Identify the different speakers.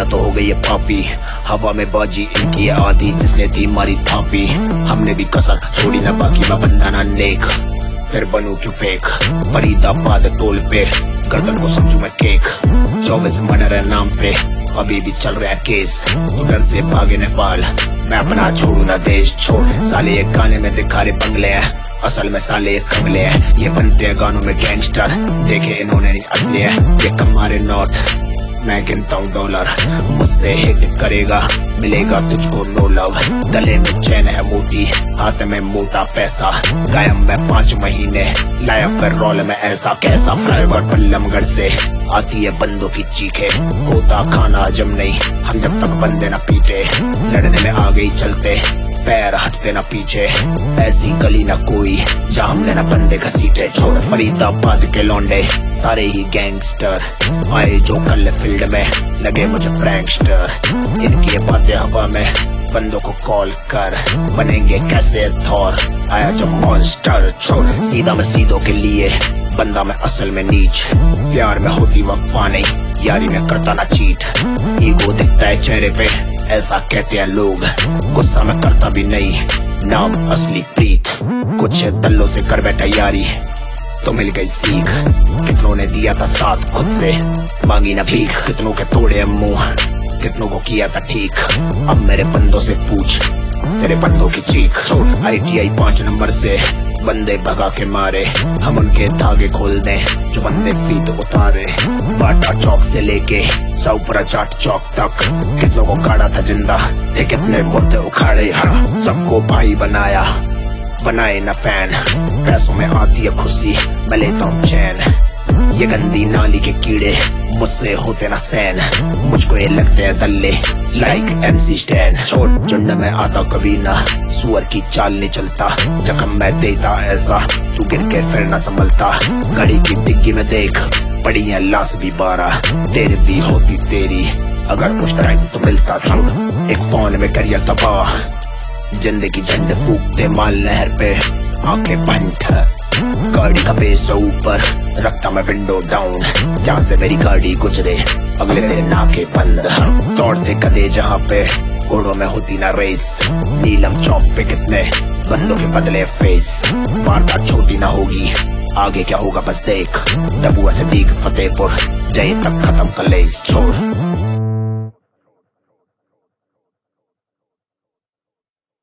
Speaker 1: दुनिया तो हो गई है पापी, हवा में बाजी इनकी है आधी, जिसने थी मारी थापी। हमने भी कसर छोड़ी ना बाकी, मैं बंदा ना नेक, फिर बनूं क्यों फेक। फरीदाबाद टोल पे गर्दन को समझू मैं केक, 24 मर्डर है नाम पे, अभी भी चल रहा है केस। तो डर से भागे नेपाल, मैं अपना छोड़ू ना देश छोड़। साले ये गाने में दिखा रहे बंगले हैं, असल में साले कमले हैं। ये बनते हैं गानों में गैंगस्टर, देखे इन्होंने नहीं असली है। ये कमारे नोट, मैं गिनता हूँ डॉलर, मुझसे हिट करेगा मिलेगा तुझको नो लव। गले में चैन है मोटी, हाथ में मोटा पैसा, गायब मैं 5 महीने, लाया फिर रोल में ऐसा कैसा। फ्लाईओवर बल्लमगढ़ से आती है बंदों की चीखे, होता खाना हजम नहीं हम जब तक बंदे न पीटे। लड़ने में आगे ही चलते, पैर हटते ना पीछे, ऐसी गली ना कोई जहाँ हमने ना बंदे घसीटे। छोड़ फरीदाबाद के लौंडे सारे ही गैंगस्टर, आए जो कल फील्ड में लगे मुझे प्रैंकस्टर। इनकी बातें हवा में, बंदों को कॉल कर, बनेंगे कैसे थॉर, आया जो मॉन्स्टर। छोड़ सीधा मैं सीधों के लिए, बंदा मैं असल में नीच, प्यार में होती वफा नहीं, यारी में करता ना चीट। ईगो दिखता है चेहरे पे, ऐसा कहते हैं लोग, गुस्सा में करता भी नहीं, नाम असली प्रीत। कुछ दल्लों से कर बैठा यारी तो मिल गई सीख, कितनों ने दिया था साथ खुद से मांगी ना भीख। कितनों के तोड़े मुंह, कितनों को किया था ठीक, अब मेरे बंदों से पूछ तेरे बंदों की चीख। छोड़ ITI 5 नंबर से बंदे भगा के मारे, हम उनके धागे खोल दें जो बंदे फीत उतारे। बाटा चौक से लेके सऊपुरा जाट चौक तक, कितनों को काटा था जिंदा, थे कितने मुर्दे उखाड़े। हाँ सबको भाई बनाया, बनाए ना फैन, पैसों में आती है खुशी, मैं लेता हूँ चैन। ये गंदी नाली के कीड़े मुझसे होते ना सैन, मुझको ये लगते हैं दल्ले लाइक MC स्टैन। छोड़ झुंड में आता कभी ना, सुअर की चाल नहीं चलता, जख्म मैं देता ऐसा तू गिर के फिर ना संभलता। घड़ी की डिग्गी में देख पड़ी है लाश भी 12, देर भी होती तेरी अगर कुछ टाइम तो मिलता। छोड़ एक फोन में करियर तबाह, जिंदगी झंड फूकते माल नहर पे आंखें बंद। गाड़ी का बेस ऊपर रखता मैं विंडो डाउन, जहाँ से मेरी गाड़ी गुजरे अगले दिन नाके बंद। दौड़ते कदे जहाँ पे घोड़ों में होती ना रेस, नीलम चौक पे कितने बंदों के बदले फेस। वारदात छोटी ना होगी, आगे क्या होगा बस देख, डबुआ से दीग फतेहपुर जय तक खत्म कलेस। छोड़